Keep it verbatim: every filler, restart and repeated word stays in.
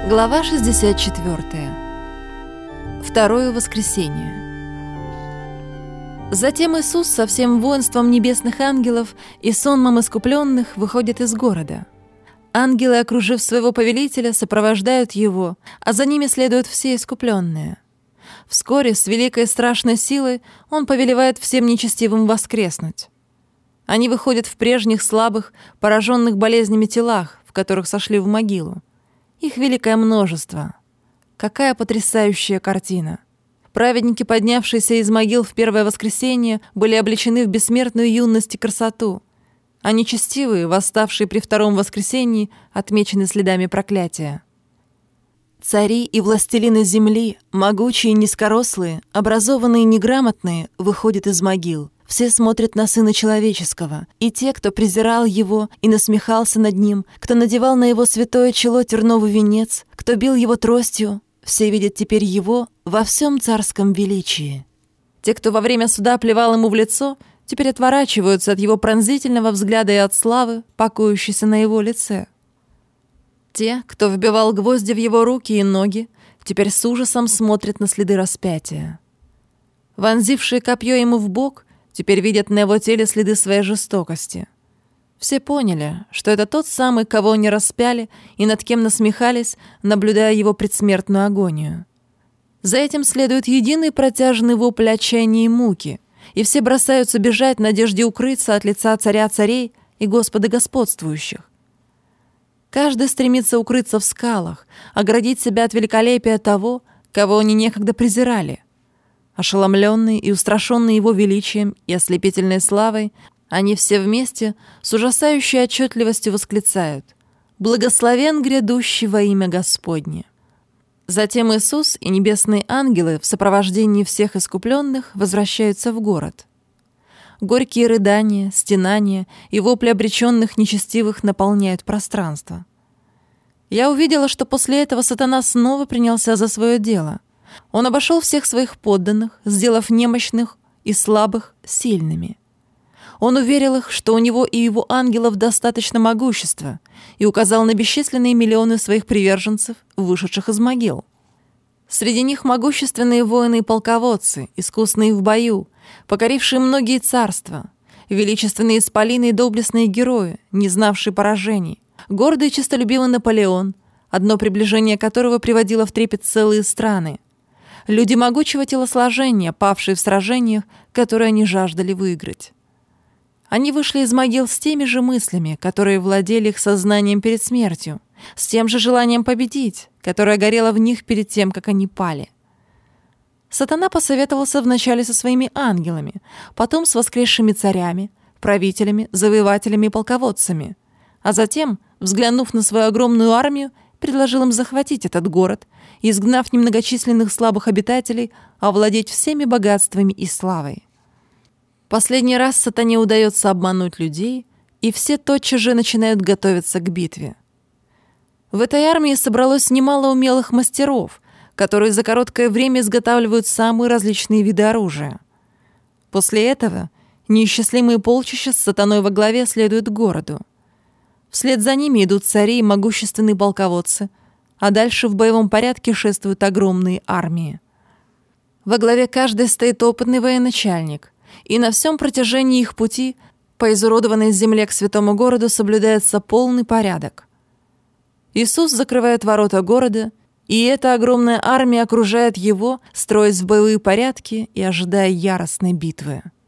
Глава шестьдесят четыре. Второе воскресенье. Затем Иисус со всем воинством небесных ангелов и сонмом искупленных выходит из города. Ангелы, окружив своего повелителя, сопровождают его, а за ними следуют все искупленные. Вскоре с великой страшной силой он повелевает всем нечестивым воскреснуть. Они выходят в прежних слабых, пораженных болезнями телах, в которых сошли в могилу. Их великое множество. Какая потрясающая картина! Праведники, поднявшиеся из могил в первое воскресенье, были облечены в бессмертную юность и красоту, а нечестивые, восставшие при втором воскресенье, отмечены следами проклятия. Цари и властелины земли, могучие и низкорослые, образованные и неграмотные, выходят из могил. Все смотрят на Сына Человеческого, и те, кто презирал Его и насмехался над Ним, кто надевал на Его святое чело терновый венец, кто бил Его тростью, все видят теперь Его во всем царском величии. Те, кто во время суда плевал Ему в лицо, теперь отворачиваются от Его пронзительного взгляда и от славы, покоящейся на Его лице. Те, кто вбивал гвозди в Его руки и ноги, теперь с ужасом смотрят на следы распятия. Вонзившие копье Ему в бок теперь видят на Его теле следы своей жестокости. Все поняли, что это тот самый, кого они распяли и над кем насмехались, наблюдая Его предсмертную агонию. За этим следует единый протяжный вопль отчаяния и муки, и все бросаются бежать в надежде укрыться от лица Царя Царей и Господа Господствующих. Каждый стремится укрыться в скалах, оградить себя от великолепия того, кого они некогда презирали. Ошеломленные и устрашенные Его величием и ослепительной славой, они все вместе с ужасающей отчетливостью восклицают: «Благословен грядущий во имя Господне». Затем Иисус и небесные ангелы в сопровождении всех искупленных возвращаются в город. Горькие рыдания, стенания и вопли обреченных нечестивых наполняют пространство. Я увидела, что после этого сатана снова принялся за свое дело. Он обошел всех своих подданных, сделав немощных и слабых сильными. Он уверил их, что у него и его ангелов достаточно могущества, и указал на бесчисленные миллионы своих приверженцев, вышедших из могил. Среди них могущественные воины и полководцы, искусные в бою, покорившие многие царства, величественные исполины и доблестные герои, не знавшие поражений, гордый и честолюбивый Наполеон, одно приближение которого приводило в трепет целые страны, люди могучего телосложения, павшие в сражениях, которые они жаждали выиграть. Они вышли из могил с теми же мыслями, которые владели их сознанием перед смертью, с тем же желанием победить, которое горело в них перед тем, как они пали. Сатана посоветовался вначале со своими ангелами, потом с воскресшими царями, правителями, завоевателями и полководцами, а затем, взглянув на свою огромную армию, предложил им захватить этот город и, изгнав немногочисленных слабых обитателей, овладеть всеми богатствами и славой. Последний раз сатане удается обмануть людей, и все тотчас же начинают готовиться к битве. В этой армии собралось немало умелых мастеров, которые за короткое время изготавливают самые различные виды оружия. После этого неисчислимые полчища с сатаной во главе следуют к городу. Вслед за ними идут цари и могущественные полководцы, а дальше в боевом порядке шествуют огромные армии. Во главе каждой стоит опытный военачальник, и на всем протяжении их пути по изуродованной земле к святому городу соблюдается полный порядок. Иисус закрывает ворота города, и эта огромная армия окружает его, строясь в боевые порядки и ожидая яростной битвы.